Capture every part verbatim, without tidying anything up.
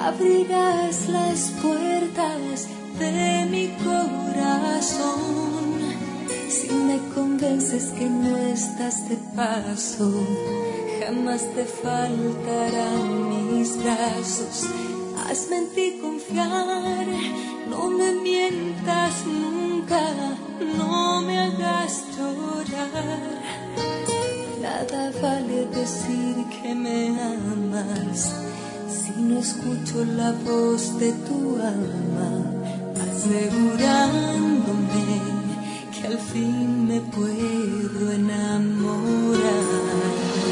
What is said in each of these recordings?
abrirás las puertas de mi corazón. Si me convences que no estás de paso, jamás te faltarán mis brazos. Hazme en ti confiar, no me mientas nunca, no me hagas llorar. Nada vale decir que me amas si no escucho la voz de tu alma, asegurándome que al fin me puedo enamorar.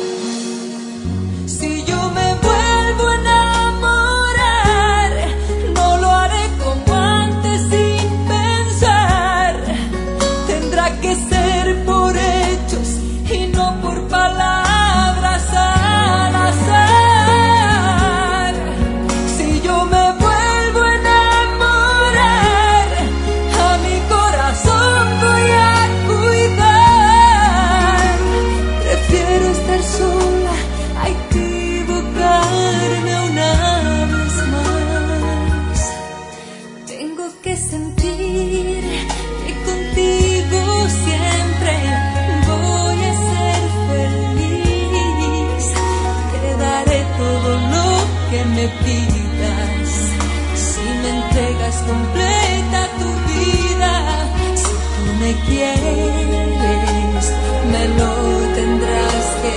Si yo me vuelvo a enamorar, no lo haré como antes sin pensar. Tendrá que ser por hechos y no por palabras al azar. Si yo me vuelvo a enamorar, a mi corazón voy a cuidar. Prefiero estar sola a equivocarme una vez más. Tengo que sentir que contigo siempre voy a ser feliz. Te daré todo lo que me pidas si me entregas completa tu vida. Si tú me quieres, me lo tendrás que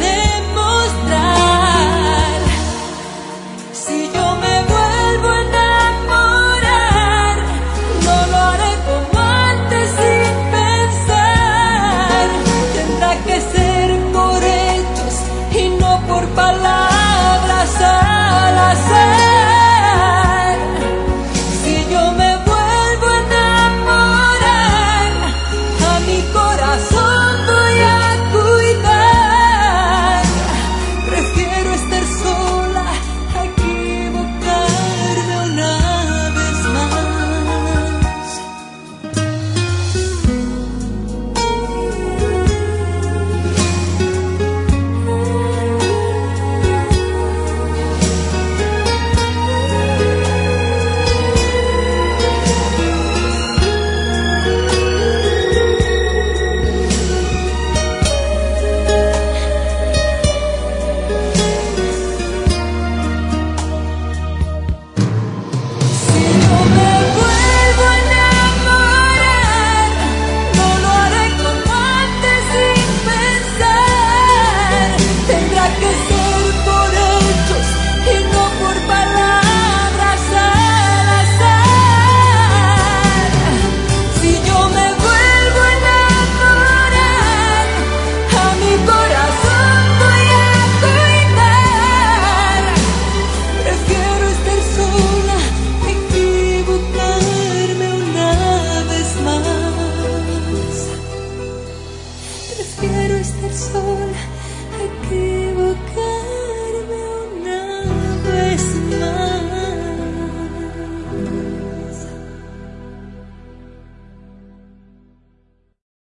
demostrar. Si yo me vuelvo a enamorar, no lo haré como antes sin pensar. Tendrá que ser por hechos y no por palabras al azar. Si yo me vuelvo a enamorar, a mi corazón voy a cuidar. Prefiero estar sola a equivocarme una vez más. Si yo me vuelvo a enamorar, no lo haré como antes sin pensar. Tendrá que ser por hechos y no por palabras al azar. Si yo me vuelvo a enamorar, a mi corazón voy a cuidar. Prefiero estar sola a equivocarme una vez más. Prefiero estar sola a equivocarme.